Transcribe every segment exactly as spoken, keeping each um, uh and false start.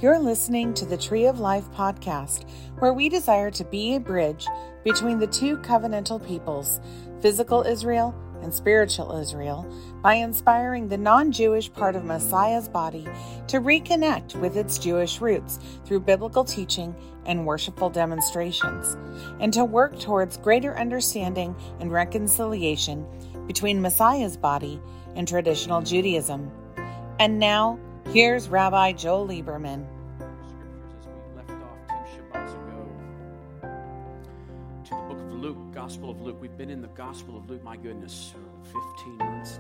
You're listening to the Tree of Life podcast, where we desire to be a bridge between the two covenantal peoples, physical Israel and spiritual Israel, by inspiring the non-Jewish part of Messiah's body to reconnect with its Jewish roots through biblical teaching and worshipful demonstrations, and to work towards greater understanding and reconciliation between Messiah's body and traditional Judaism. And now, here's Rabbi Joel Lieberman. Scriptures as we left off two Shabbats ago to the book of Luke, Gospel of Luke. We've been in the Gospel of Luke, my goodness, fifteen months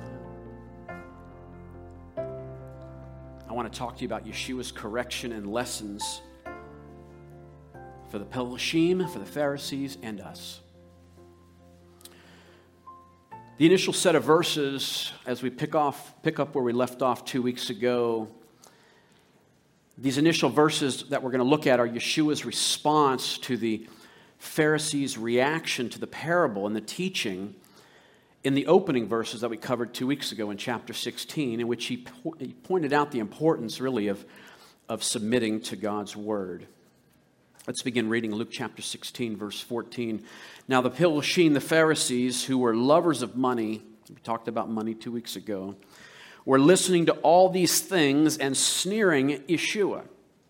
now. I want to talk to you about Yeshua's correction and lessons for the Pelishim, for the Pharisees, and us. The initial set of verses, as we pick off, pick up where we left off two weeks ago, these initial verses that we're going to look at are Yeshua's response to the Pharisees' reaction to the parable and the teaching in the opening verses that we covered two weeks ago in chapter sixteen, in which he, po- he pointed out the importance, really, of, of submitting to God's word. Let's begin reading Luke chapter sixteen, verse fourteen. Now the Pelishim, the Pharisees, who were lovers of money, we talked about money two weeks ago, were listening to all these things and sneering at Yeshua.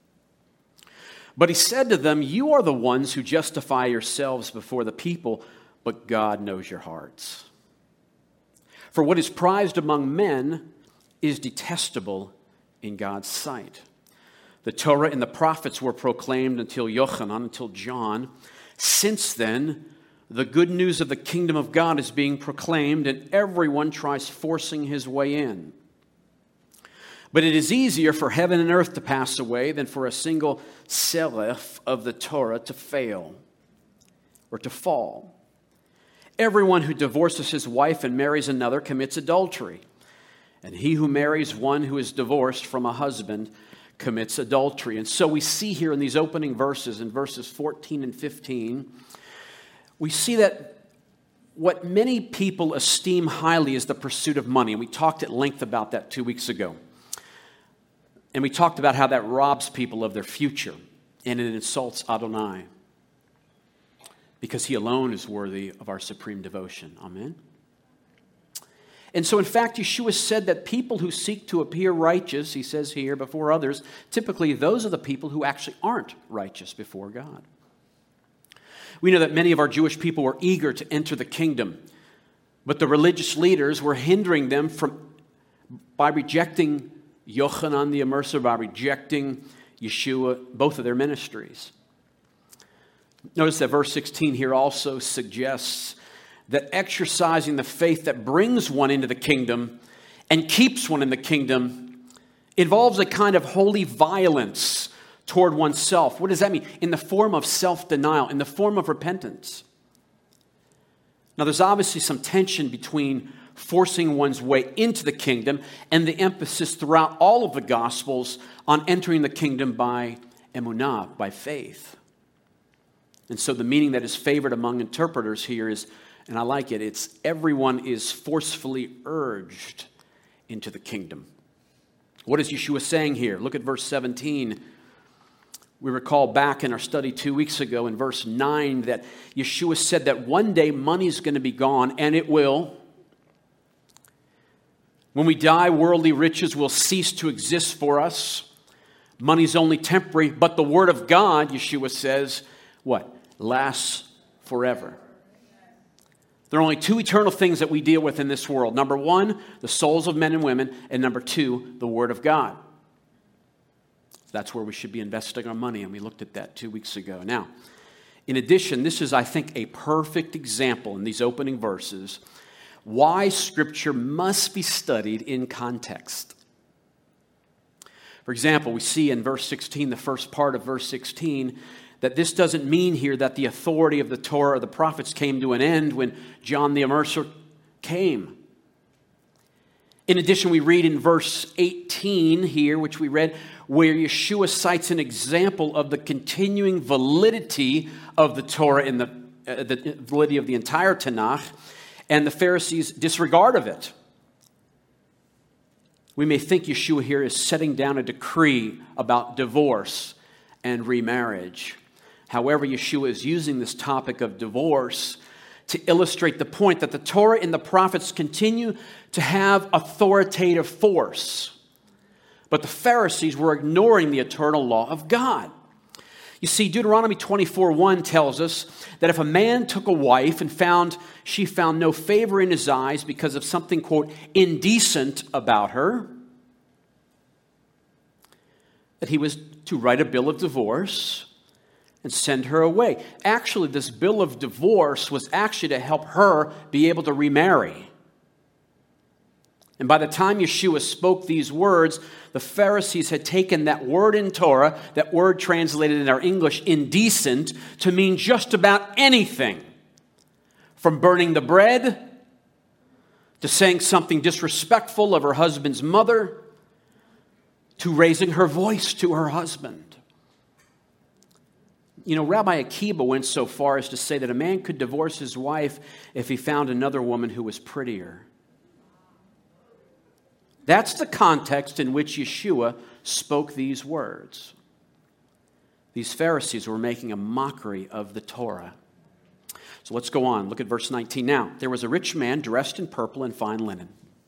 But he said to them, "You are the ones who justify yourselves before the people, but God knows your hearts. For what is prized among men is detestable in God's sight. The Torah and the prophets were proclaimed until Yochanan, until John. Since then, the good news of the kingdom of God is being proclaimed, and everyone tries forcing his way in. But it is easier for heaven and earth to pass away than for a single serif of the Torah to fail or to fall. Everyone who divorces his wife and marries another commits adultery, and he who marries one who is divorced from a husband commits adultery." And so we see here in these opening verses, in verses fourteen and fifteen, we see that what many people esteem highly is the pursuit of money. And we talked at length about that two weeks ago. And we talked about how that robs people of their future, and it insults Adonai, because he alone is worthy of our supreme devotion. Amen. And so, in fact, Yeshua said that people who seek to appear righteous, he says here, before others, typically those are the people who actually aren't righteous before God. We know that many of our Jewish people were eager to enter the kingdom, but the religious leaders were hindering them from by rejecting Yochanan the Immerser, by rejecting Yeshua, both of their ministries. Notice that verse sixteen here also suggests that exercising the faith that brings one into the kingdom and keeps one in the kingdom involves a kind of holy violence toward oneself. What does that mean? In the form of self-denial, in the form of repentance. Now, there's obviously some tension between forcing one's way into the kingdom and the emphasis throughout all of the Gospels on entering the kingdom by emunah, by faith. And so the meaning that is favored among interpreters here is, and I like it, it's everyone is forcefully urged into the kingdom. What is Yeshua saying here? Look at verse seventeen. We recall back in our study two weeks ago in verse nine that Yeshua said that one day money is going to be gone, and it will. When we die, worldly riches will cease to exist for us. Money's only temporary, but the word of God, Yeshua says, what? Lasts forever. There are only two eternal things that we deal with in this world. Number one, the souls of men and women, and number two, the Word of God. That's where we should be investing our money, and we looked at that two weeks ago. Now, in addition, this is, I think, a perfect example in these opening verses why Scripture must be studied in context. For example, we see in verse sixteen, the first part of verse sixteen, that this doesn't mean here that the authority of the Torah or the prophets came to an end when John the Immerser came. In addition, we read in verse eighteen here, which we read, where Yeshua cites an example of the continuing validity of the Torah and the, uh, the validity of the entire Tanakh, and the Pharisees' disregard of it. we may think Yeshua here is setting down a decree about divorce and remarriage. However, Yeshua is using this topic of divorce to illustrate the point that the Torah and the prophets continue to have authoritative force. But the Pharisees were ignoring the eternal law of God. You see, Deuteronomy twenty-four one tells us that if a man took a wife and found she found no favor in his eyes because of something, quote, indecent about her, that he was to write a bill of divorce and send her away. Actually, this bill of divorce was actually to help her be able to remarry. And by the time Yeshua spoke these words, the Pharisees had taken that word in Torah, that word translated in our English, indecent, to mean just about anything. From burning the bread, to saying something disrespectful of her husband's mother, to raising her voice to her husband. You know, Rabbi Akiba went so far as to say that a man could divorce his wife if he found another woman who was prettier. That's the context in which Yeshua spoke these words. These Pharisees were making a mockery of the Torah. So let's go on. Look at verse nineteen now. There was a rich man dressed in purple and fine linen,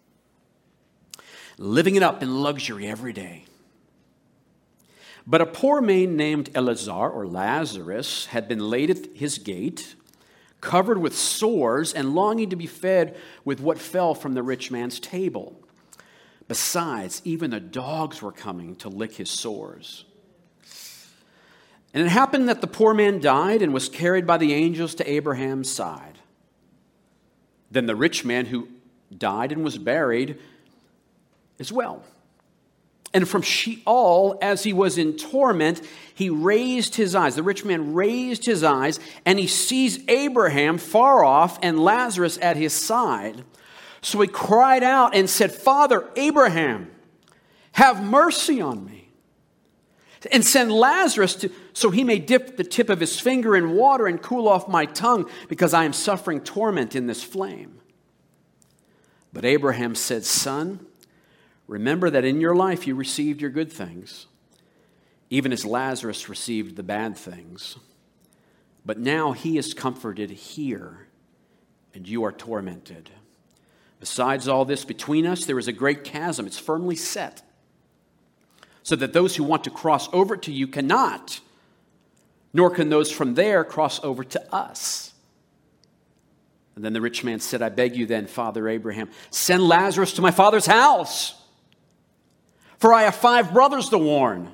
living it up in luxury every day. But a poor man named Elazar, or Lazarus, had been laid at his gate, covered with sores and longing to be fed with what fell from the rich man's table. Besides, even the dogs were coming to lick his sores. And it happened that the poor man died and was carried by the angels to Abraham's side. Then the rich man who died and was buried as well. And from Sheol, as he was in torment, he raised his eyes. The rich man raised his eyes, and he sees Abraham far off and Lazarus at his side. So he cried out and said, Father Abraham, have mercy on me, and send Lazarus to, so he may dip the tip of his finger in water and cool off my tongue, because I am suffering torment in this flame. But Abraham said, Son, remember that in your life you received your good things, even as Lazarus received the bad things. But now he is comforted here, and you are tormented. Besides all this, between us there is a great chasm. It's firmly set, so that those who want to cross over to you cannot, nor can those from there cross over to us. And then the rich man said, I beg you then, Father Abraham, send Lazarus to my father's house, for I have five brothers to warn,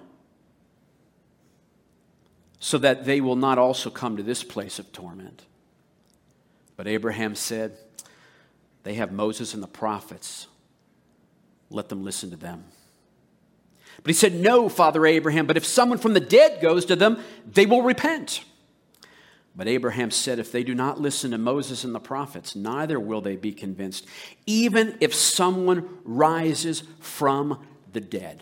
so that they will not also come to this place of torment. But Abraham said, they have Moses and the prophets. Let them listen to them. But he said, no, Father Abraham, but if someone from the dead goes to them, they will repent. But Abraham said, if they do not listen to Moses and the prophets, neither will they be convinced, even if someone rises from the dead.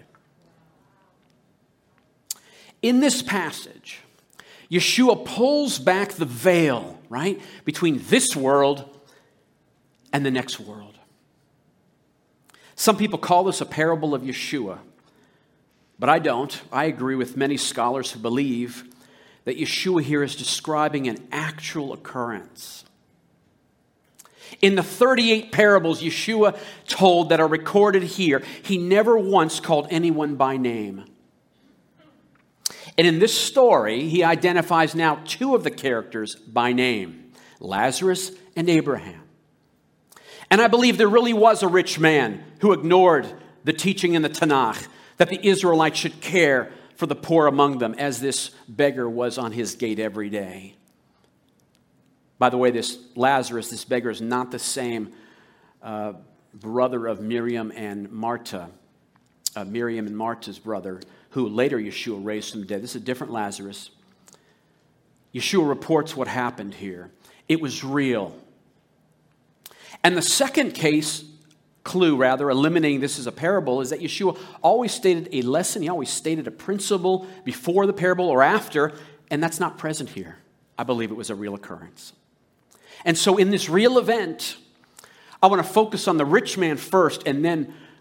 In this passage, Yeshua pulls back the veil, right, between this world and the next world. Some people call this a parable of Yeshua, but I don't. I agree with many scholars who believe that Yeshua here is describing an actual occurrence. In the thirty-eight parables Yeshua told that are recorded here, he never once called anyone by name. And in this story, he identifies now two of the characters by name, Lazarus and Abraham. And I believe there really was a rich man who ignored the teaching in the Tanakh that the Israelites should care for the poor among them, as this beggar was on his gate every day. By the way, this Lazarus, this beggar, is not the same uh, brother of Miriam and Martha, uh, Miriam and Martha's brother, who later Yeshua raised from the dead. This is a different Lazarus. Yeshua reports what happened here. It was real. And the second case, clue rather, eliminating this as a parable, is that Yeshua always stated a lesson, he always stated a principle before the parable or after, and that's not present here. I believe it was a real occurrence. And so in this real event, I want to focus on the rich man first and then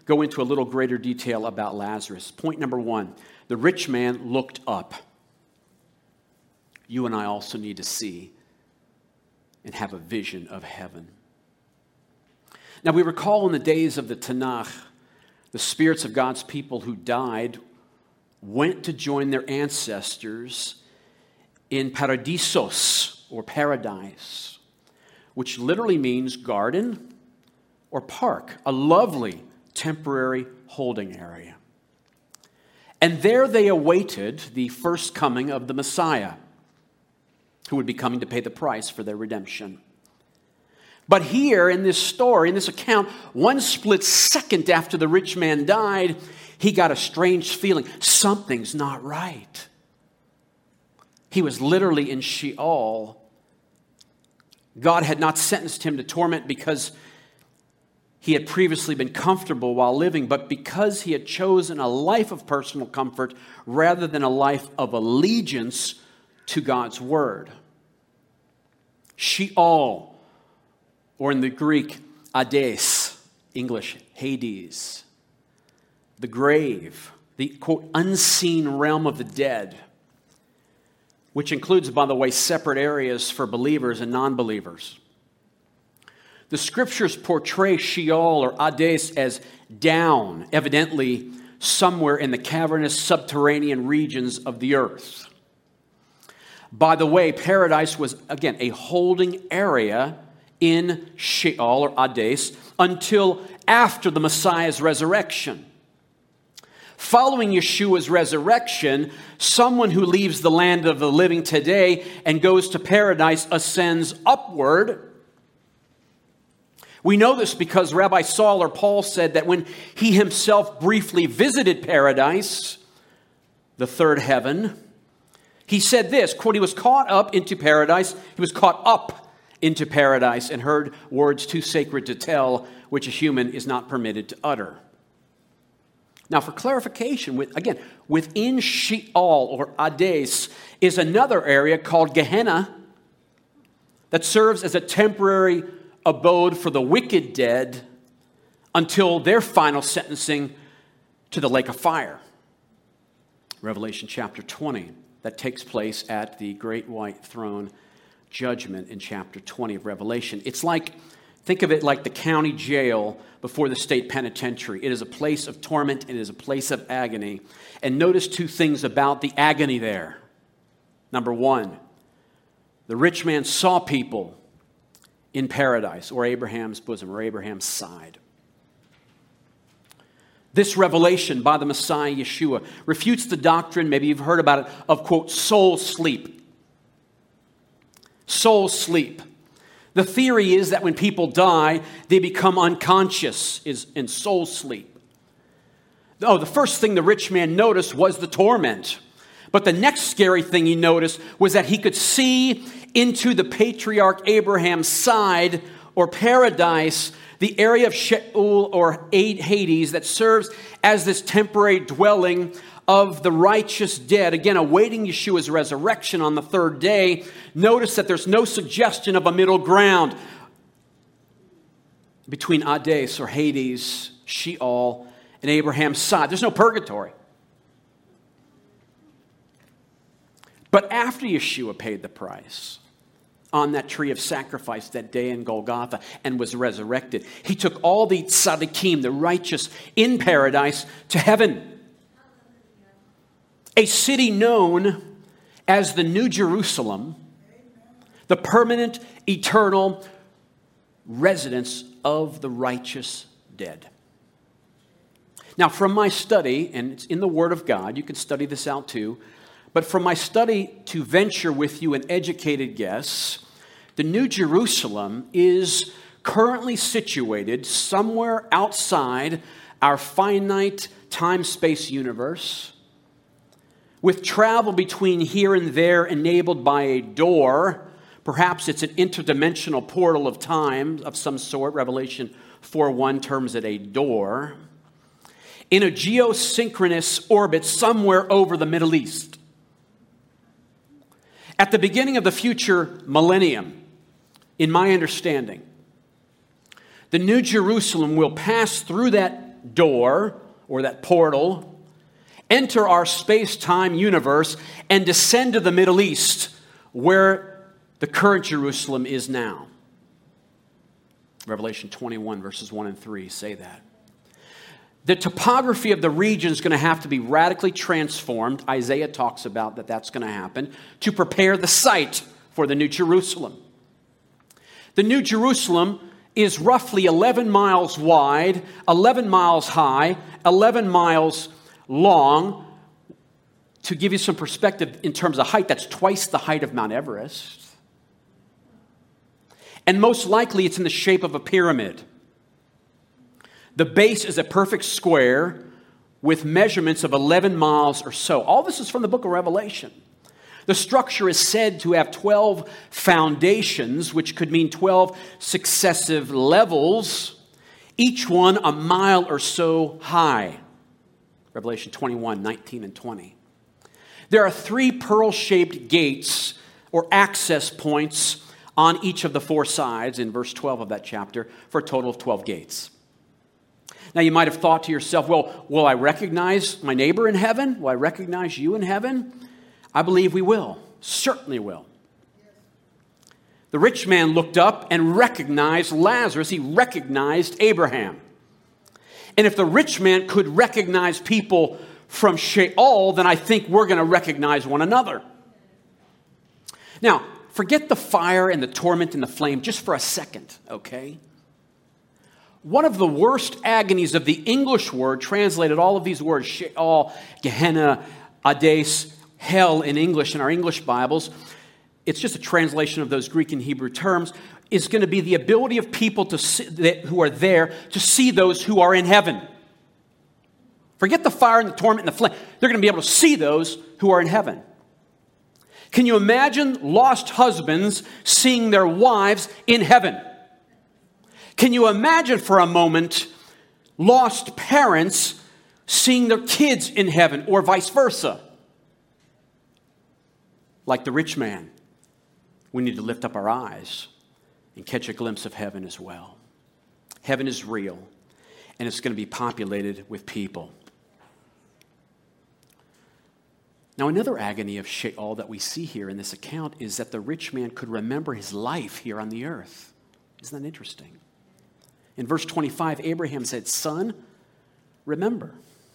go into a little greater detail about Lazarus. Point number one, the rich man looked up. You and I also need to see and have a vision of heaven. Now, we recall in the days of the Tanakh, the spirits of God's people who died went to join their ancestors in paradisos, or paradise, which literally means garden or park, a lovely temporary holding area. And there they awaited the first coming of the Messiah, who would be coming to pay the price for their redemption. But here in this story, in this account, one split second after the rich man died, he got a strange feeling. Something's not right. He was literally in Sheol. God had not sentenced him to torment because he had previously been comfortable while living, but because he had chosen a life of personal comfort rather than a life of allegiance to God's word. Sheol, or in the Greek, Hades, English, Hades, the grave, the, quote, unseen realm of the dead, which includes, by the way, separate areas for believers and non-believers. The scriptures portray Sheol or Hades as down, evidently somewhere in the cavernous subterranean regions of the earth. By the way, paradise was, again, a holding area in Sheol or Hades until after the Messiah's resurrection. Following Yeshua's resurrection, someone who leaves the land of the living today and goes to paradise ascends upward. We know this because Rabbi Saul or Paul said that when he himself briefly visited paradise, the third heaven, he said this, quote, he was caught up into paradise, he was caught up into paradise and heard words too sacred to tell, which a human is not permitted to utter. Now, for clarification, with, again, within Sheol or Hades is another area called Gehenna that serves as a temporary abode for the wicked dead until their final sentencing to the lake of fire. Revelation chapter twenty, that takes place at the great white throne judgment in chapter twenty of Revelation. It's like, think of it like the county jail before the state penitentiary. It is a place of torment. It is a place of agony. And notice two things about the agony there. Number one, the rich man saw people in paradise, or Abraham's bosom, or Abraham's side. This revelation by the Messiah, Yeshua, refutes the doctrine, maybe you've heard about it, of, quote, soul sleep. Soul sleep. The theory is that when people die, they become unconscious, is in soul sleep. Oh, the first thing the rich man noticed was the torment. But the next scary thing he noticed was that he could see into the patriarch Abraham's side, or paradise, the area of Sheol or Hades that serves as this temporary dwelling of the righteous dead, again, awaiting Yeshua's resurrection on the third day. Notice that there's no suggestion of a middle ground between Hades or Hades, Sheol, and Abraham's side. There's no purgatory. But after Yeshua paid the price on that tree of sacrifice that day in Golgotha and was resurrected, he took all the tzaddikim, the righteous, in paradise to heaven. A city known as the New Jerusalem, the permanent, eternal residence of the righteous dead. Now, from my study, and it's in the Word of God, you can study this out too, but from my study to venture with you an educated guess, the New Jerusalem is currently situated somewhere outside our finite time-space universe, with travel between here and there enabled by a door. Perhaps it's an interdimensional portal of time of some sort. Revelation four one terms it a door. In a geosynchronous orbit somewhere over the Middle East. At the beginning of the future millennium, in my understanding, the New Jerusalem will pass through that that door or that portal, enter our space-time universe, and descend to the Middle East, where the current Jerusalem is now. Revelation twenty-one, verses one and three say that. The topography of the region is going to have to be radically transformed. Isaiah talks about that that's going to happen to prepare the site for the New Jerusalem. The New Jerusalem is roughly eleven miles wide, eleven miles high, eleven miles long. To give you some perspective in terms of height, that's twice the height of Mount Everest. And most likely it's in the shape of a pyramid. The base is a perfect square with measurements of eleven miles or so. All this is from the book of Revelation. The structure is said to have twelve foundations, which could mean twelve successive levels, each one a mile or so high. Revelation twenty-one, nineteen, and twenty. There are three pearl-shaped gates or access points on each of the four sides in verse twelve of that chapter for a total of twelve gates. Now you might have thought to yourself, well, will I recognize my neighbor in heaven? Will I recognize you in heaven? I believe we will. Certainly will. The rich man looked up and recognized Lazarus. He recognized Abraham. And if the rich man could recognize people from Sheol, then I think we're going to recognize one another. Now, forget the fire and the torment and the flame just for a second, okay? One of the worst agonies of the English word, translated all of these words, Sheol, Gehenna, Hades, hell in English, in our English Bibles, it's just a translation of those Greek and Hebrew terms, is going to be the ability of people to see, that, who are there to see those who are in heaven. Forget the fire and the torment and the flame. They're going to be able to see those who are in heaven. Can you imagine lost husbands seeing their wives in heaven? Can you imagine for a moment lost parents seeing their kids in heaven or vice versa? Like the rich man, we need to lift up our eyes and catch a glimpse of heaven as well. Heaven is real, and it's going to be populated with people. Now, another agony of Sheol that we see here in this account is that the rich man could remember his life here on the earth. Isn't that interesting? In verse twenty-five, Abraham said, "Son, remember."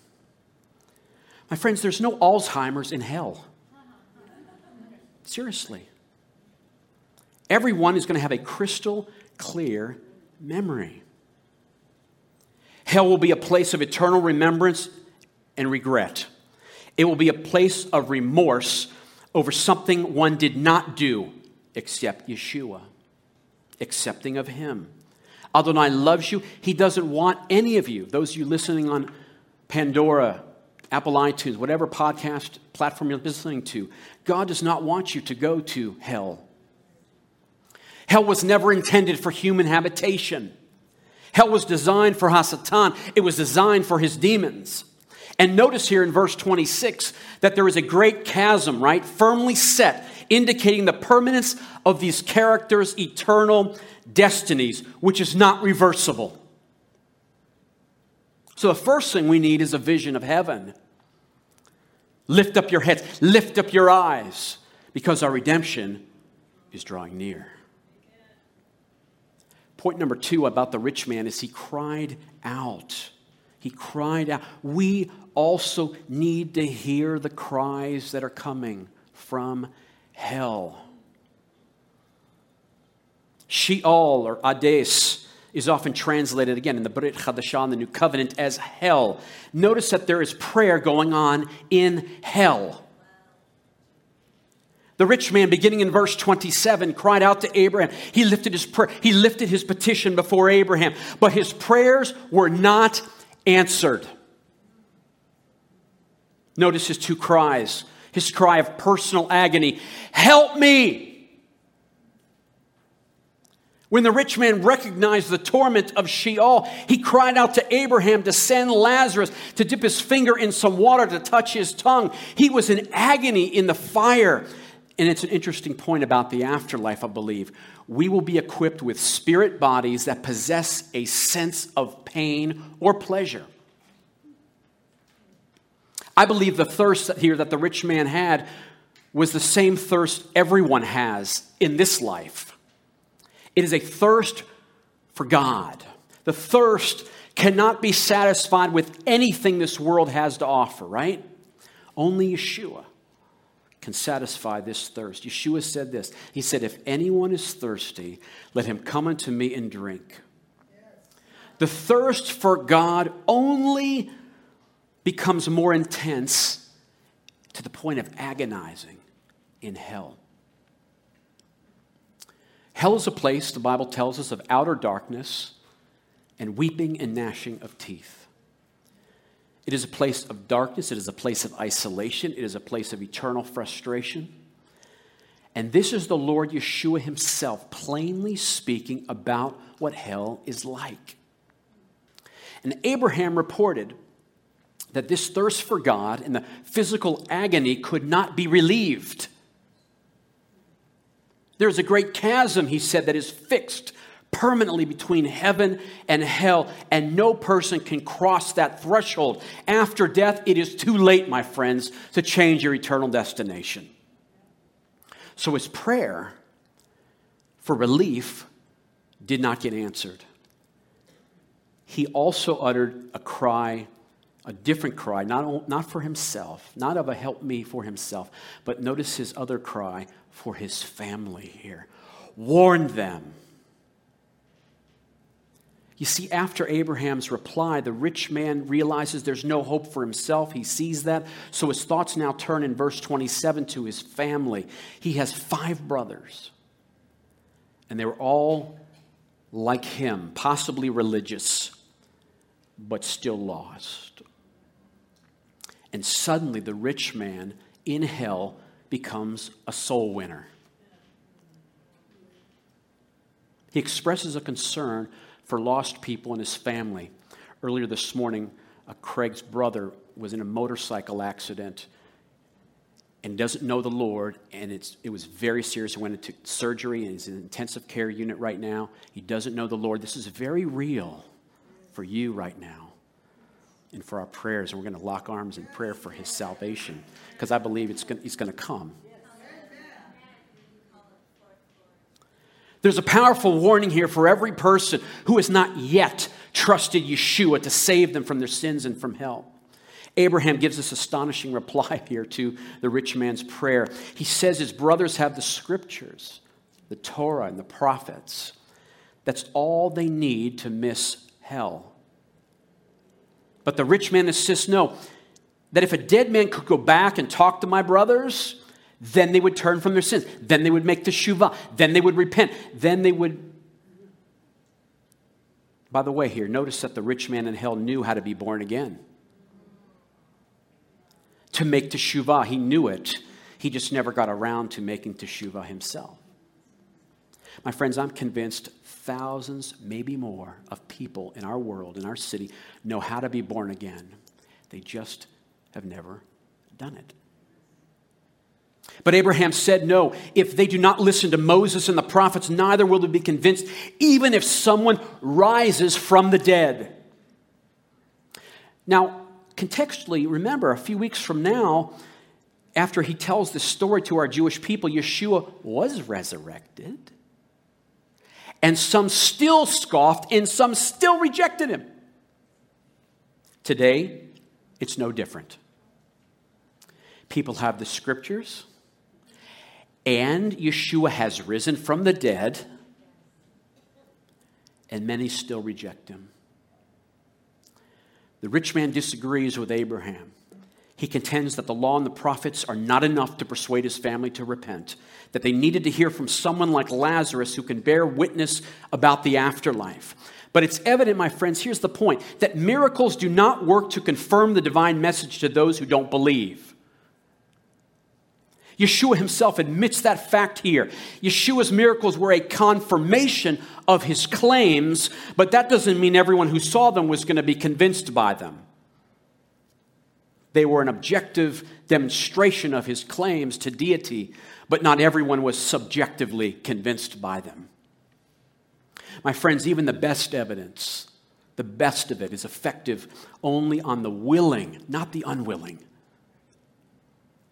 My friends, there's no Alzheimer's in hell. Seriously. Everyone is going to have a crystal clear memory. Hell will be a place of eternal remembrance and regret. It will be a place of remorse over something one did not do except Yeshua, accepting of Him. Adonai loves you. He doesn't want any of you, those of you listening on Pandora, Apple iTunes, whatever podcast platform you're listening to, God does not want you to go to hell. Hell was never intended for human habitation. Hell was designed for Hasatan. It was designed for his demons. And notice here in verse twenty-six that there is a great chasm, right? Firmly set, indicating the permanence of these characters' eternal destinies, which is not reversible. So the first thing we need is a vision of heaven. Lift up your heads, lift up your eyes, because our redemption is drawing near. Point number two about the rich man is he cried out. He cried out. We also need to hear the cries that are coming from hell. Sheol or Hades is often translated again in the Brit Chadashah, in the New Covenant, as hell. Notice that there is prayer going on in hell. The rich man, beginning in verse twenty-seven, cried out to Abraham. He lifted his prayer, he lifted his petition before Abraham, but his prayers were not answered. Notice his two cries. His cry of personal agony, "Help me!" When the rich man recognized the torment of Sheol, he cried out to Abraham to send Lazarus to dip his finger in some water to touch his tongue. He was in agony in the fire. And it's an interesting point about the afterlife, I believe. We will be equipped with spirit bodies that possess a sense of pain or pleasure. I believe the thirst here that the rich man had was the same thirst everyone has in this life. It is a thirst for God. The thirst cannot be satisfied with anything this world has to offer, right? Only Yeshua can satisfy this thirst. Yeshua said this. He said, if anyone is thirsty, let him come unto me and drink. The thirst for God only becomes more intense to the point of agonizing in hell. Hell is a place, the Bible tells us, of outer darkness and weeping and gnashing of teeth. It is a place of darkness. It is a place of isolation. It is a place of eternal frustration. And this is the Lord Yeshua himself plainly speaking about what hell is like. And Abraham reported that this thirst for God and the physical agony could not be relieved. There's a great chasm, he said, that is fixed permanently between heaven and hell, and no person can cross that threshold. After death, it is too late, my friends, to change your eternal destination. So his prayer for relief did not get answered. He also uttered a cry, a different cry, not, not for himself, not of a help me for himself, but notice his other cry for his family here. Warn them. You see, after Abraham's reply, the rich man realizes there's no hope for himself. He sees that. So his thoughts now turn in verse twenty-seven to his family. He has five brothers, and they were all like him, possibly religious, but still lost. And suddenly the rich man in hell becomes a soul winner. He expresses a concern for lost people in his family. Earlier this morning, uh, Craig's brother was in a motorcycle accident and doesn't know the Lord, and it's, it was very serious. He went into surgery, and he's in an intensive care unit right now. He doesn't know the Lord. This is very real for you right now and for our prayers, and we're going to lock arms in prayer for his salvation, because I believe it's going, he's going to come. There's a powerful warning here for every person who has not yet trusted Yeshua to save them from their sins and from hell. Abraham gives this astonishing reply here to the rich man's prayer. He says his brothers have the scriptures, the Torah and the prophets. That's all they need to miss hell. But the rich man insists, no, that if a dead man could go back and talk to my brothers, then they would turn from their sins. Then they would make teshuvah. Then they would repent. Then they would... By the way here, notice that the rich man in hell knew how to be born again. To make teshuvah, he knew it. He just never got around to making teshuvah himself. My friends, I'm convinced thousands, maybe more, of people in our world, in our city, know how to be born again. They just have never done it. But Abraham said, no, if they do not listen to Moses and the prophets, neither will they be convinced, even if someone rises from the dead. Now, contextually, remember, a few weeks from now, after he tells this story to our Jewish people, Yeshua was resurrected. And some still scoffed and some still rejected him. Today, it's no different. People have the scriptures, and Yeshua has risen from the dead, and many still reject him. The rich man disagrees with Abraham. He contends that the law and the prophets are not enough to persuade his family to repent, that they needed to hear from someone like Lazarus who can bear witness about the afterlife. But it's evident, my friends, here's the point, that miracles do not work to confirm the divine message to those who don't believe. Yeshua himself admits that fact here. Yeshua's miracles were a confirmation of his claims, but that doesn't mean everyone who saw them was going to be convinced by them. They were an objective demonstration of his claims to deity, but not everyone was subjectively convinced by them. My friends, even the best evidence, the best of it, is effective only on the willing, not the unwilling,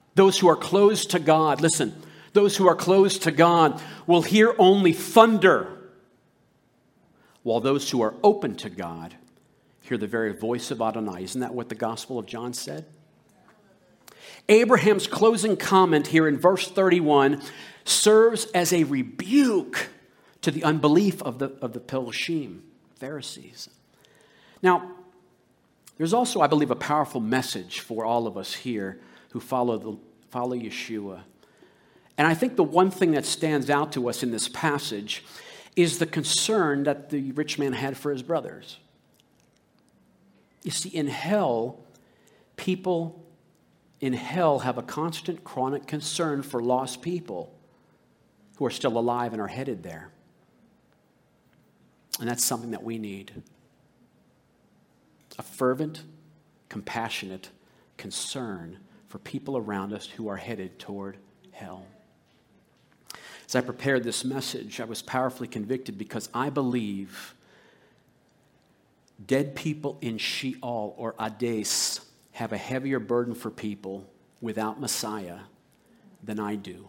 Those who are closed to God, listen, those who are closed to God will hear only thunder, while those who are open to God hear the very voice of Adonai. Isn't that what the Gospel of John said? Abraham's closing comment here in verse thirty-one serves as a rebuke to the unbelief of the, of the Pelishim, Pharisees. Now, there's also, I believe, a powerful message for all of us here who follow, the, follow Yeshua. And I think the one thing that stands out to us in this passage is the concern that the rich man had for his brothers. You see, in hell, people in hell have a constant, chronic concern for lost people who are still alive and are headed there. And that's something that we need. A fervent, compassionate concern for people around us who are headed toward hell. As I prepared this message, I was powerfully convicted because I believe dead people in Sheol or Hades have a heavier burden for people without Messiah than I do.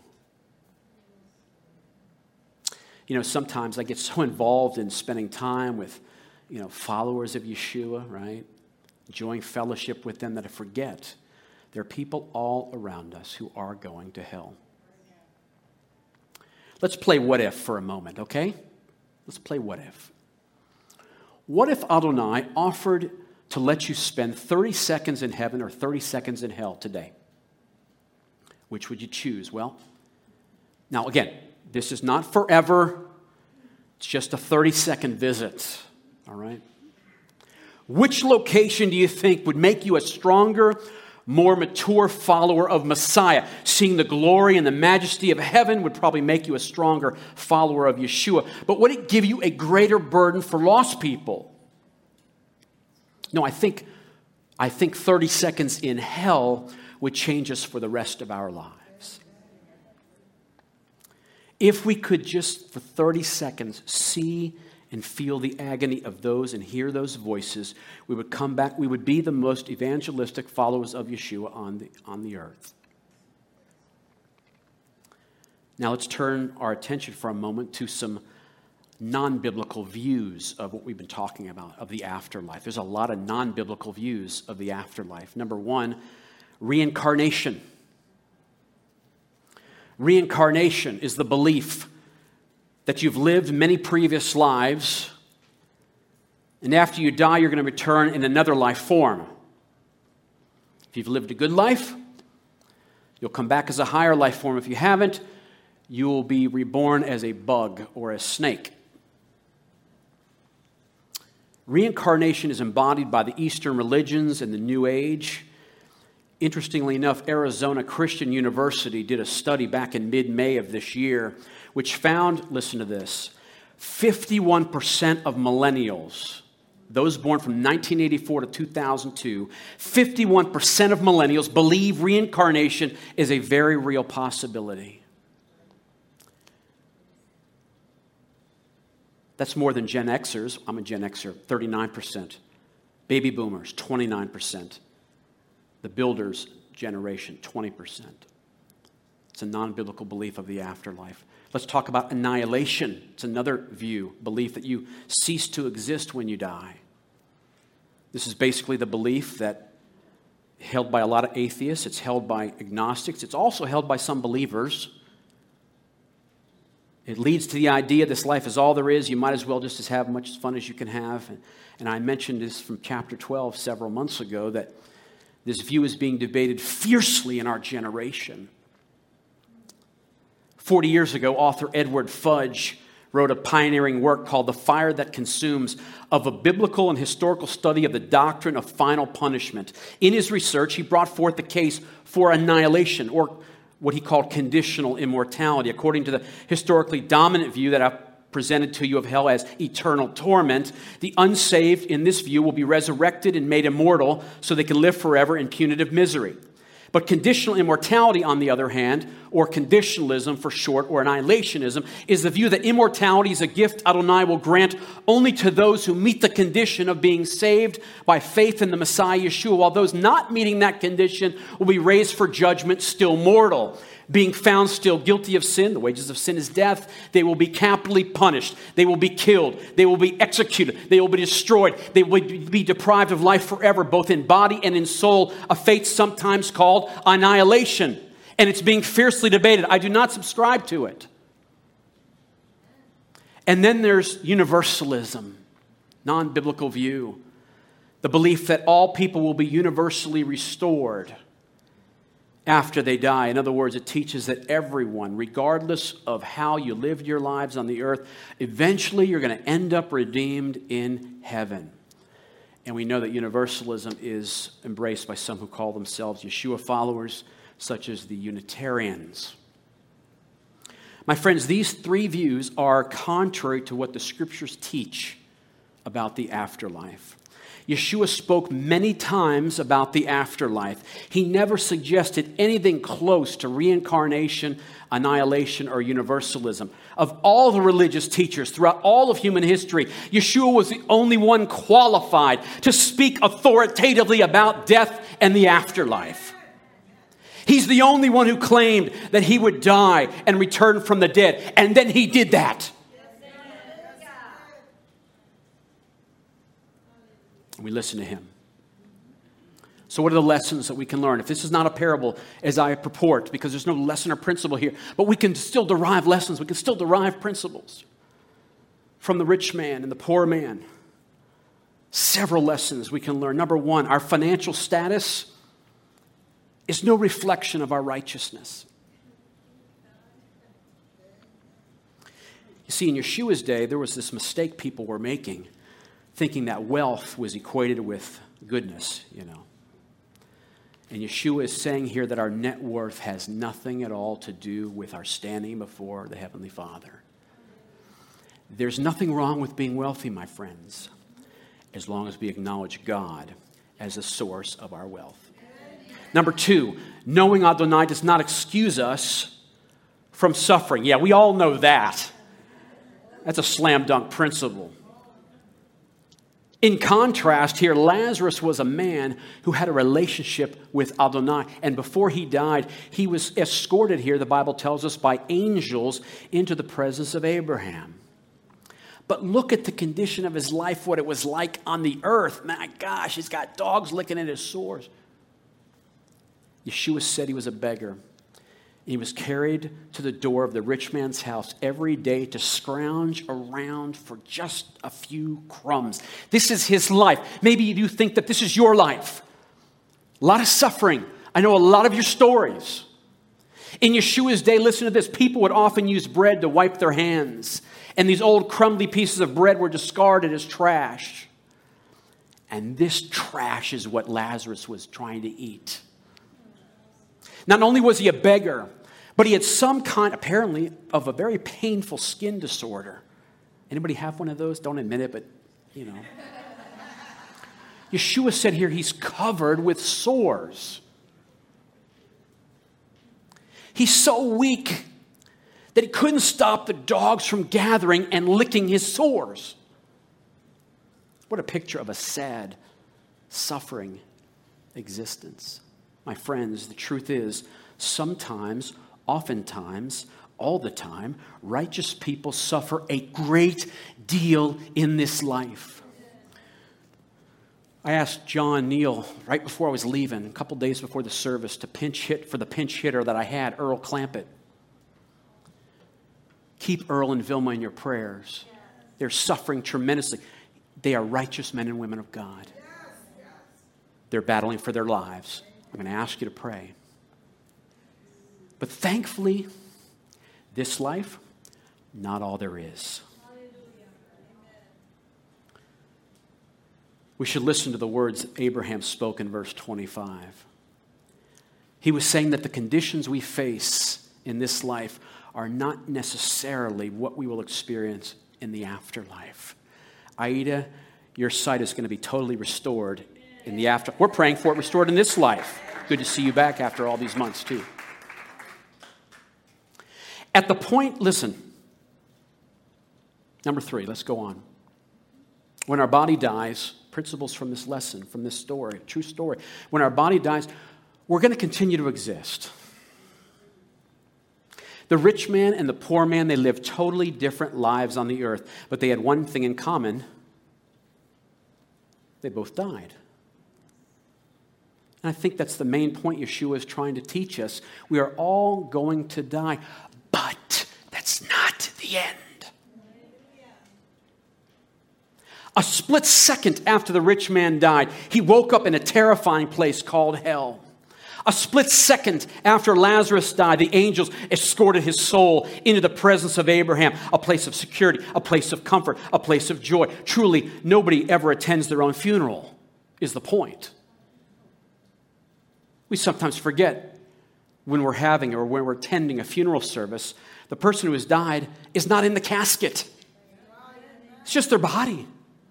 You know, sometimes I get so involved in spending time with, you know, followers of Yeshua, right? Enjoying fellowship with them that I forget there are people all around us who are going to hell. Let's play what if for a moment, okay? Let's play what if. What if Adonai offered to let you spend thirty seconds in heaven or thirty seconds in hell today? Which would you choose? Well, now again, this is not forever. It's just a thirty-second visit, all right? Which location do you think would make you a stronger, more mature follower of Messiah? Seeing the glory and the majesty of heaven would probably make you a stronger follower of Yeshua. But would it give you a greater burden for lost people? No, I think, I think thirty seconds in hell would change us for the rest of our lives. If we could just for thirty seconds see and feel the agony of those and hear those voices, we would come back, we would be the most evangelistic followers of Yeshua on the, on the earth. Now let's turn our attention for a moment to some non-biblical views of what we've been talking about, of the afterlife. There's a lot of non-biblical views of the afterlife. Number one, reincarnation. Reincarnation is the belief that you've lived many previous lives, and after you die, you're going to return in another life form. If you've lived a good life, you'll come back as a higher life form. If you haven't, you will be reborn as a bug or a snake. Reincarnation is embodied by the Eastern religions and the New Age. Interestingly enough, Arizona Christian University did a study back in mid-May of this year, which found, listen to this, fifty-one percent of millennials, those born from nineteen eighty-four to two thousand two, fifty-one percent of millennials believe reincarnation is a very real possibility. That's more than Gen Xers. I'm a Gen Xer, thirty-nine percent. Baby boomers, twenty-nine percent. The builders' generation, twenty percent. It's a non-biblical belief of the afterlife. Let's talk about annihilation. It's another view, belief that you cease to exist when you die. This is basically the belief that held by a lot of atheists. It's held by agnostics. It's also held by some believers. It leads to the idea this life is all there is. You might as well just as have much fun as you can have. And, and I mentioned this from chapter twelve several months ago, that this view is being debated fiercely in our generation. Forty years ago, author Edward Fudge wrote a pioneering work called The Fire That Consumes, of a biblical and historical study of the doctrine of final punishment. In his research, he brought forth the case for annihilation, or what he called conditional immortality. According to the historically dominant view that I've presented to you of hell as eternal torment, the unsaved in this view will be resurrected and made immortal so they can live forever in punitive misery. But conditional immortality, on the other hand, or conditionalism for short, or annihilationism, is the view that immortality is a gift Adonai will grant only to those who meet the condition of being saved by faith in the Messiah Yeshua, while those not meeting that condition will be raised for judgment still mortal. Being found still guilty of sin, the wages of sin is death, they will be capitally punished. They will be killed. They will be executed. They will be destroyed. They will be deprived of life forever, both in body and in soul, a fate sometimes called annihilation. And it's being fiercely debated. I do not subscribe to it. And then there's universalism, non-biblical view, the belief that all people will be universally restored after they die. In other words, it teaches that everyone, regardless of how you lived your lives on the earth, eventually you're going to end up redeemed in heaven. And we know that universalism is embraced by some who call themselves Yeshua followers, such as the Unitarians. My friends, these three views are contrary to what the Scriptures teach about the afterlife. Yeshua spoke many times about the afterlife. He never suggested anything close to reincarnation, annihilation, or universalism. Of all the religious teachers throughout all of human history, Yeshua was the only one qualified to speak authoritatively about death and the afterlife. He's the only one who claimed that he would die and return from the dead, and then he did that. We listen to him. So what are the lessons that we can learn? If this is not a parable as I purport, because there's no lesson or principle here, but we can still derive lessons. We can still derive principles from the rich man and the poor man. Several lessons we can learn. Number one, our financial status is no reflection of our righteousness. You see, in Yeshua's day, there was this mistake people were making, thinking that wealth was equated with goodness, you know. And Yeshua is saying here that our net worth has nothing at all to do with our standing before the Heavenly Father. There's nothing wrong with being wealthy, my friends, as long as we acknowledge God as the source of our wealth. Number two, knowing Adonai does not excuse us from suffering. Yeah, we all know that. That's a slam dunk principle. In contrast here, Lazarus was a man who had a relationship with Adonai. And before he died, he was escorted here, the Bible tells us, by angels into the presence of Abraham. But look at the condition of his life, what it was like on the earth. My gosh, he's got dogs licking at his sores. Yeshua said he was a beggar. He was carried to the door of the rich man's house every day to scrounge around for just a few crumbs. This is his life. Maybe you think that this is your life. A lot of suffering. I know a lot of your stories. In Yeshua's day, listen to this, people would often use bread to wipe their hands. And these old crumbly pieces of bread were discarded as trash. And this trash is what Lazarus was trying to eat. Not only was he a beggar, but he had some kind, apparently, of a very painful skin disorder. Anybody have one of those? Don't admit it, but, you know. Yeshua said here he's covered with sores. He's so weak that he couldn't stop the dogs from gathering and licking his sores. What a picture of a sad, suffering existence. My friends, the truth is, sometimes, oftentimes, all the time, righteous people suffer a great deal in this life. I asked John Neal right before I was leaving, a couple days before the service, to pinch hit for the pinch hitter that I had, Earl Clampett. Keep Earl and Vilma in your prayers. They're suffering tremendously. They are righteous men and women of God. They're battling for their lives. I'm going to ask you to pray. But thankfully, this life, not all there is. We should listen to the words Abraham spoke in verse twenty-five. He was saying that the conditions we face in this life are not necessarily what we will experience in the afterlife. Aida, your sight is going to be totally restored in the after. We're praying for it restored in this life. Good to see you back after all these months, too. At the point, listen, number three, let's go on. When our body dies, principles from this lesson, from this story, true story. When our body dies, we're going to continue to exist. The rich man and the poor man, they lived totally different lives on the earth, but they had one thing in common. They both died. And I think that's the main point Yeshua is trying to teach us. We are all going to die, but that's not the end. A split second after the rich man died, he woke up in a terrifying place called hell. A split second after Lazarus died, the angels escorted his soul into the presence of Abraham, a place of security, a place of comfort, a place of joy. Truly, nobody ever attends their own funeral, is the point. We sometimes forget when we're having or when we're attending a funeral service, the person who has died is not in the casket. It's just their body.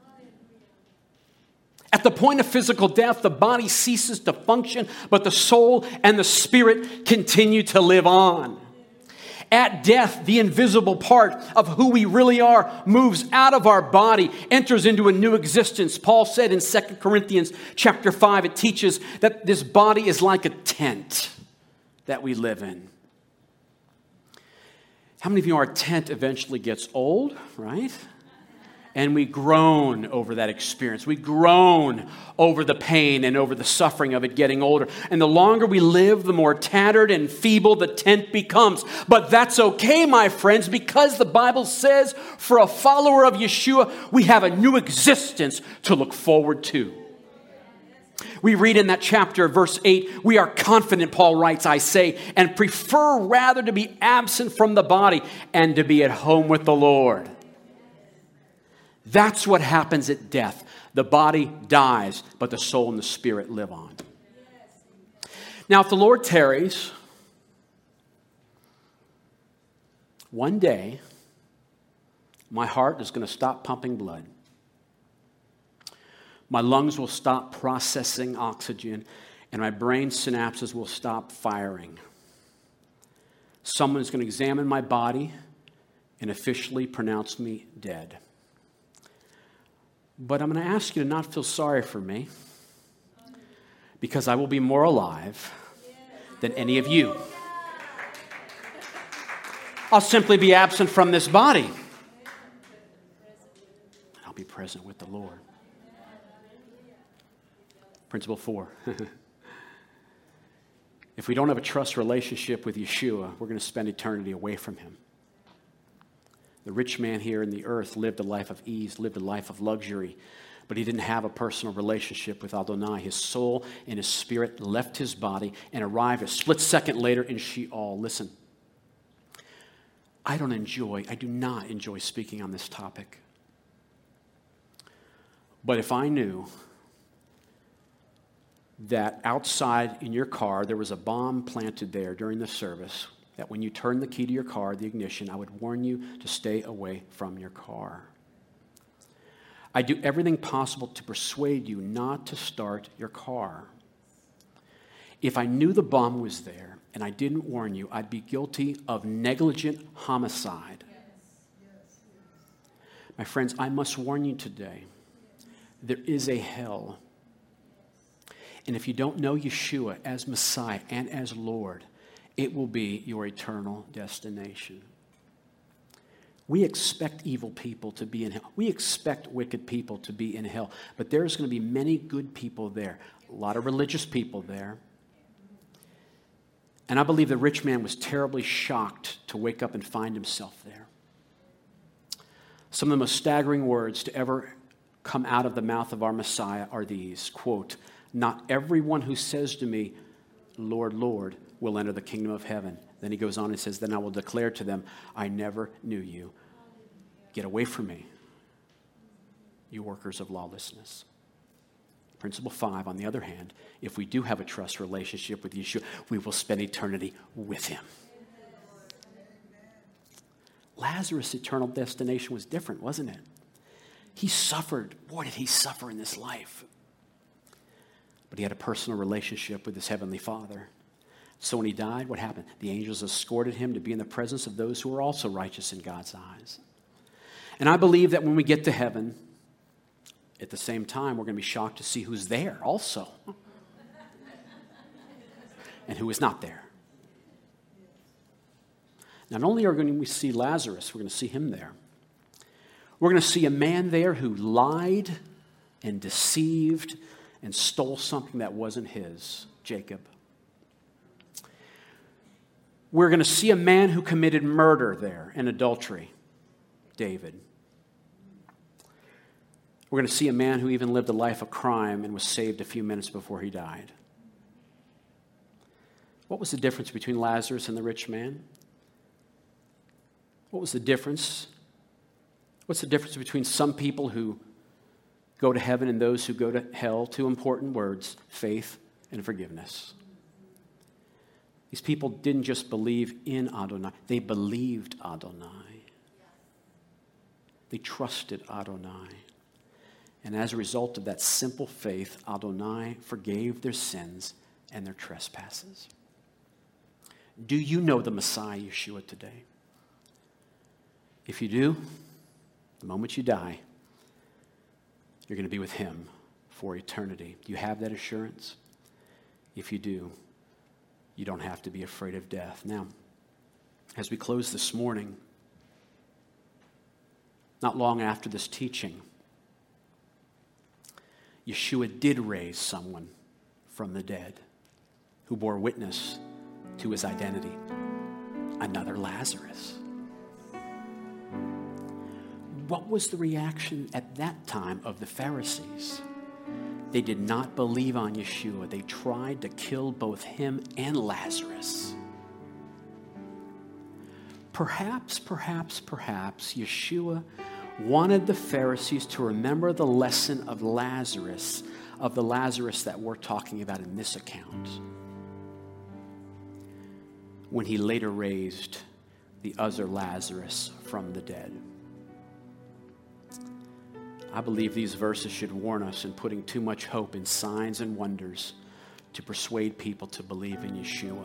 At the point of physical death, the body ceases to function, but the soul and the spirit continue to live on. At death, the invisible part of who we really are moves out of our body, enters into a new existence. Paul said in Second Corinthians chapter five, it teaches that this body is like a tent that we live in. How many of you, our tent eventually gets old, right? And we groan over that experience. We groan over the pain and over the suffering of it getting older. And the longer we live, the more tattered and feeble the tent becomes. But that's okay, my friends, because the Bible says for a follower of Yeshua, we have a new existence to look forward to. We read in that chapter, verse eight, we are confident, Paul writes, I say, and prefer rather to be absent from the body and to be at home with the Lord. That's what happens at death. The body dies, but the soul and the spirit live on. Now, if the Lord tarries, one day, my heart is going to stop pumping blood. My lungs will stop processing oxygen, and my brain synapses will stop firing. Someone is going to examine my body and officially pronounce me dead. But I'm going to ask you to not feel sorry for me, because I will be more alive than any of you. I'll simply be absent from this body. I'll be present with the Lord. Principle four. If we don't have a trust relationship with Yeshua, we're going to spend eternity away from him. The rich man here in the earth lived a life of ease, lived a life of luxury, but he didn't have a personal relationship with Adonai. His soul and his spirit left his body and arrived a split second later in Sheol. Listen, I don't enjoy, I do not enjoy speaking on this topic. But if I knew that outside in your car there was a bomb planted there during the service, that when you turn the key to your car, the ignition, I would warn you to stay away from your car. I do everything possible to persuade you not to start your car. If I knew the bomb was there and I didn't warn you, I'd be guilty of negligent homicide. My friends, I must warn you today, there is a hell. And if you don't know Yeshua as Messiah and as Lord, it will be your eternal destination. We expect evil people to be in hell. We expect wicked people to be in hell. But there's going to be many good people there. A lot of religious people there. And I believe the rich man was terribly shocked to wake up and find himself there. Some of the most staggering words to ever come out of the mouth of our Messiah are these, quote, not everyone who says to me, Lord, Lord, will enter the kingdom of heaven. Then he goes on and says, then I will declare to them, I never knew you. Get away from me, you workers of lawlessness. Principle five, on the other hand, if we do have a trust relationship with Yeshua, we will spend eternity with him. Lazarus' eternal destination was different, wasn't it? He suffered. Boy, did he suffer in this life. But he had a personal relationship with his heavenly Father. So when he died, what happened? The angels escorted him to be in the presence of those who are also righteous in God's eyes. And I believe that when we get to heaven, at the same time, we're going to be shocked to see who's there also and who is not there. Not only are we going to see Lazarus, we're going to see him there. We're going to see a man there who lied and deceived and stole something that wasn't his, Jacob. We're going to see a man who committed murder there and adultery, David. We're going to see a man who even lived a life of crime and was saved a few minutes before he died. What was the difference between Lazarus and the rich man? What was the difference? What's the difference between some people who go to heaven and those who go to hell? Two important words: faith and forgiveness. These people didn't just believe in Adonai, they believed Adonai. They trusted Adonai. And as a result of that simple faith, Adonai forgave their sins and their trespasses. Do you know the Messiah, Yeshua, today? If you do, the moment you die, you're going to be with him for eternity. Do you have that assurance? If you do, you don't have to be afraid of death. Now, as we close this morning, not long after this teaching, Yeshua did raise someone from the dead who bore witness to his identity, another Lazarus. What was the reaction at that time of the Pharisees? They did not believe on Yeshua. They tried to kill both him and Lazarus. Perhaps, perhaps, perhaps Yeshua wanted the Pharisees to remember the lesson of Lazarus, of the Lazarus that we're talking about in this account, when he later raised the other Lazarus from the dead. I believe these verses should warn us in putting too much hope in signs and wonders to persuade people to believe in Yeshua.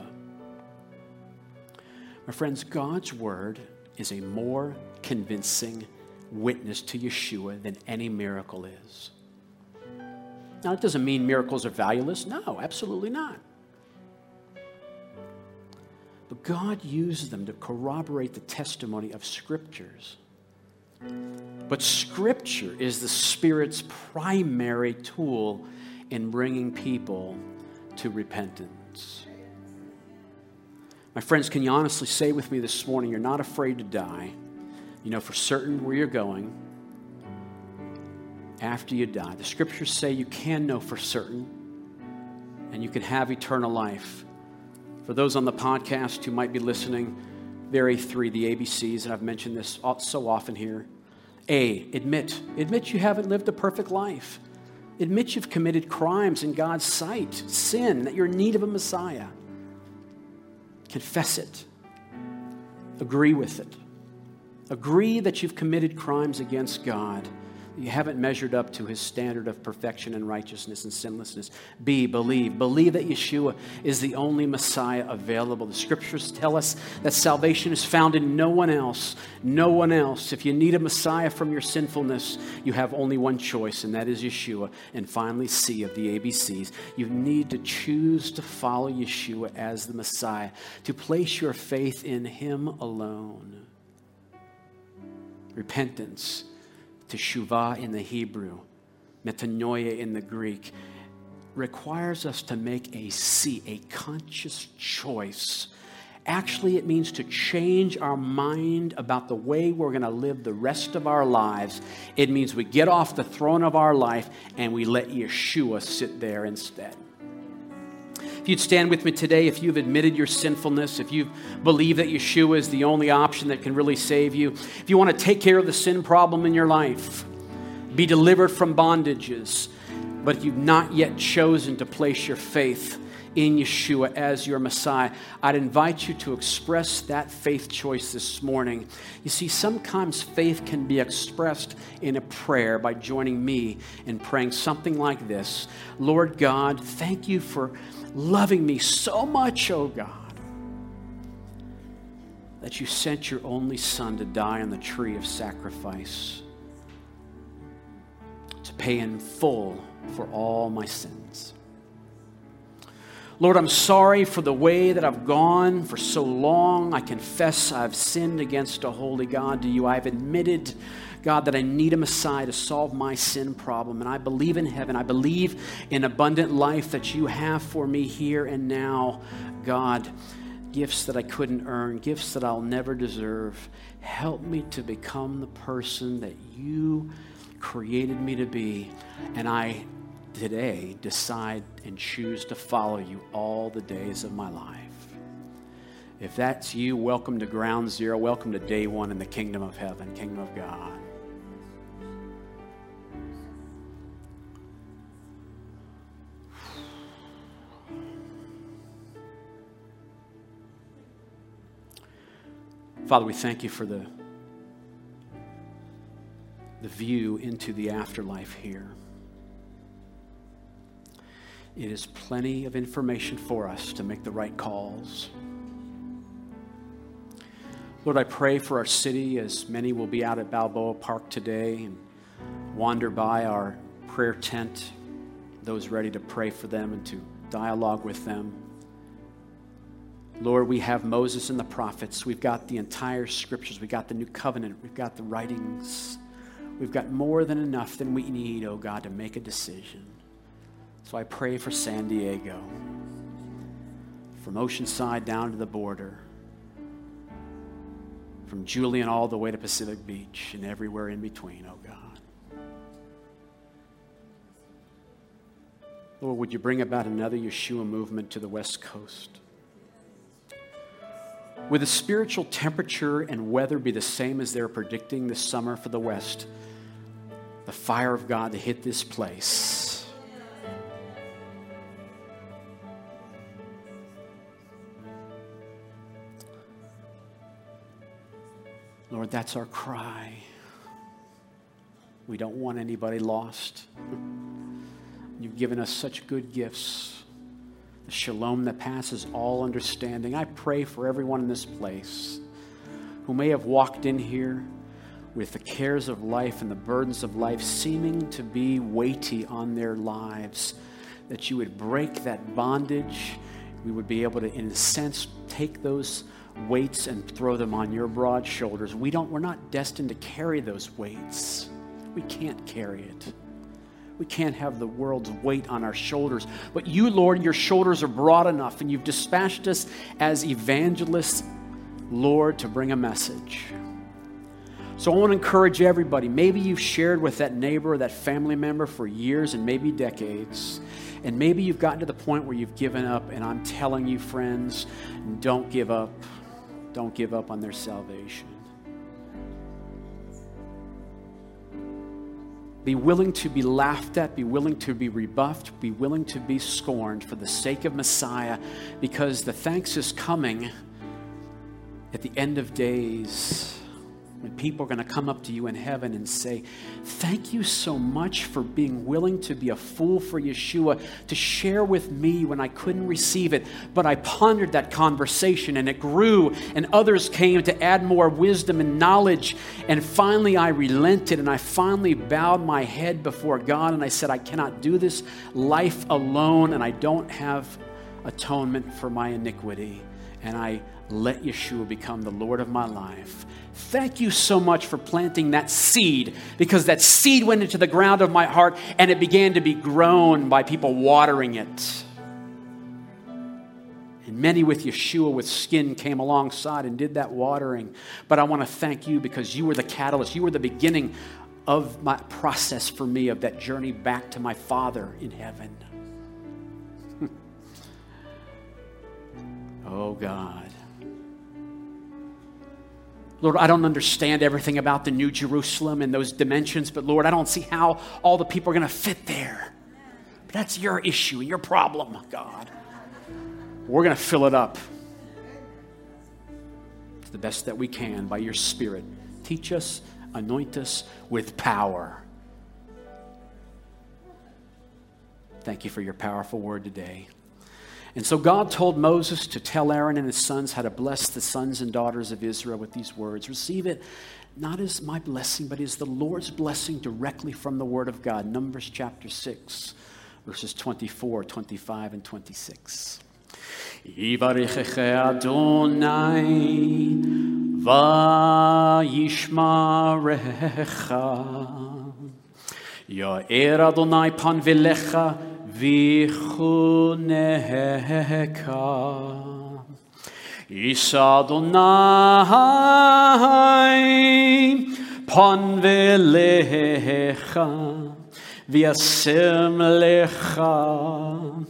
My friends, God's word is a more convincing witness to Yeshua than any miracle is. Now, it doesn't mean miracles are valueless. No, absolutely not. But God uses them to corroborate the testimony of scriptures. But Scripture is the Spirit's primary tool in bringing people to repentance. My friends, can you honestly say with me this morning, you're not afraid to die? You know for certain where you're going after you die. The Scriptures say you can know for certain, and you can have eternal life. For those on the podcast who might be listening, vary three, the A B Cs, and I've mentioned this so often here. A, admit. Admit you haven't lived a perfect life. Admit you've committed crimes in God's sight, sin, that you're in need of a Messiah. Confess it. Agree with it. Agree that you've committed crimes against God. You haven't measured up to his standard of perfection and righteousness and sinlessness. B, believe. Believe that Yeshua is the only Messiah available. The scriptures tell us that salvation is found in no one else. No one else. If you need a Messiah from your sinfulness, you have only one choice, and that is Yeshua. And finally, C of the A B Cs. You need to choose to follow Yeshua as the Messiah, to place your faith in him alone. Repentance, teshuvah in the Hebrew, metanoia in the Greek, requires us to make a C, a conscious choice. Actually, it means to change our mind about the way we're going to live the rest of our lives. It means we get off the throne of our life and we let Yeshua sit there instead. If you'd stand with me today, if you've admitted your sinfulness, if you believe that Yeshua is the only option that can really save you, if you want to take care of the sin problem in your life, be delivered from bondages, but you've not yet chosen to place your faith in Yeshua as your Messiah, I'd invite you to express that faith choice this morning. You see, sometimes faith can be expressed in a prayer by joining me in praying something like this. Lord God, thank you for loving me so much, oh God, that you sent your only Son to die on the tree of sacrifice, to pay in full for all my sins. Lord, I'm sorry for the way that I've gone for so long. I confess I've sinned against a holy God to you. I've admitted, God, that I need a Messiah to solve my sin problem. And I believe in heaven. I believe in abundant life that you have for me here and now. God, gifts that I couldn't earn, gifts that I'll never deserve. Help me to become the person that you created me to be. And I today decide and choose to follow you all the days of my life. If that's you, welcome to ground zero. Welcome to day one in the kingdom of heaven, kingdom of God. Father, we thank you for the, the view into the afterlife here. It is plenty of information for us to make the right calls. Lord, I pray for our city, as many will be out at Balboa Park today and wander by our prayer tent, those ready to pray for them and to dialogue with them. Lord, we have Moses and the prophets. We've got the entire scriptures. We've got the new covenant. We've got the writings. We've got more than enough than we need, oh God, to make a decision. So I pray for San Diego, from Oceanside down to the border, from Julian all the way to Pacific Beach and everywhere in between, oh God. Lord, would you bring about another Yeshua movement to the West Coast? Would the spiritual temperature and weather be the same as they're predicting this summer for the West? The fire of God to hit this place. Lord, that's our cry. We don't want anybody lost. You've given us such good gifts. The shalom that passes all understanding. I pray for everyone in this place who may have walked in here with the cares of life and the burdens of life seeming to be weighty on their lives, that you would break that bondage. We would be able to, in a sense, take those weights and throw them on your broad shoulders. We don't, we're not destined to carry those weights. We can't carry it. We can't have the world's weight on our shoulders. But you, Lord, your shoulders are broad enough, and you've dispatched us as evangelists, Lord, to bring a message. So I want to encourage everybody. Maybe you've shared with that neighbor or that family member for years and maybe decades. And maybe you've gotten to the point where you've given up. And I'm telling you, friends, don't give up. Don't give up on their salvation. Be willing to be laughed at, be willing to be rebuffed, be willing to be scorned for the sake of Messiah, because the thanks is coming at the end of days, when people are going to come up to you in heaven and say, thank you so much for being willing to be a fool for Yeshua, to share with me when I couldn't receive it. But I pondered that conversation and it grew, and others came to add more wisdom and knowledge. And finally I relented, and I finally bowed my head before God, and I said, I cannot do this life alone, and I don't have atonement for my iniquity. And I let Yeshua become the Lord of my life. Thank you so much for planting that seed, because that seed went into the ground of my heart and it began to be grown by people watering it. And many with Yeshua with skin came alongside and did that watering. But I want to thank you because you were the catalyst. You were the beginning of my process for me, of that journey back to my Father in heaven. Oh God. Lord, I don't understand everything about the New Jerusalem and those dimensions, but Lord, I don't see how all the people are going to fit there. But that's your issue, your problem, God. We're going to fill it up to the best that we can by your Spirit. Teach us, anoint us with power. Thank you for your powerful word today. And so God told Moses to tell Aaron and his sons how to bless the sons and daughters of Israel with these words. Receive it not as my blessing, but as the Lord's blessing directly from the Word of God. Numbers chapter six, verses twenty-four, twenty-five, and twenty-six. Yivarechecha Adonai vayishmarecha Ya'er Adonai pan velecha v'chuneka Yisa Adonai pan velecha v'yasem lecha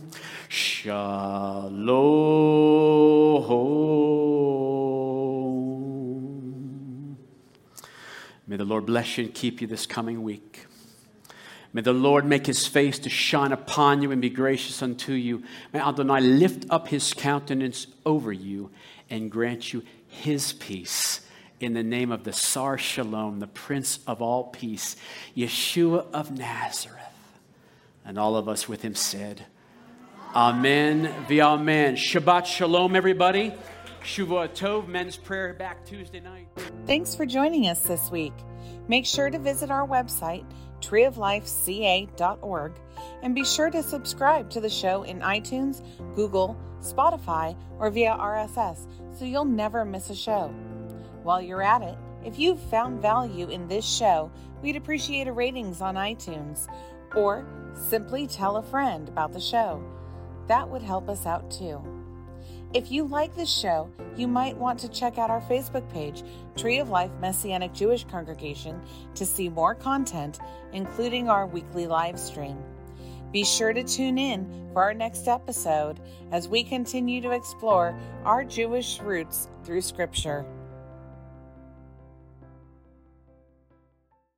Shalom. May the Lord bless you and keep you this coming week. May the Lord make his face to shine upon you and be gracious unto you. May Adonai lift up his countenance over you and grant you his peace. In the name of the Sar Shalom, the Prince of all peace, Yeshua of Nazareth. And all of us with him said, Amen v'amen. Shabbat Shalom, everybody. Shavua Tov, men's prayer back Tuesday night. Thanks for joining us this week. Make sure to visit our website, tree of life c a dot org, and be sure to subscribe to the show in iTunes, Google, Spotify, or via R S S so you'll never miss a show. While you're at it, if you've found value in this show, we'd appreciate a ratings on iTunes, or simply tell a friend about the show. That would help us out too. If you like this show, you might want to check out our Facebook page, Tree of Life Messianic Jewish Congregation, to see more content, including our weekly live stream. Be sure to tune in for our next episode as we continue to explore our Jewish roots through Scripture.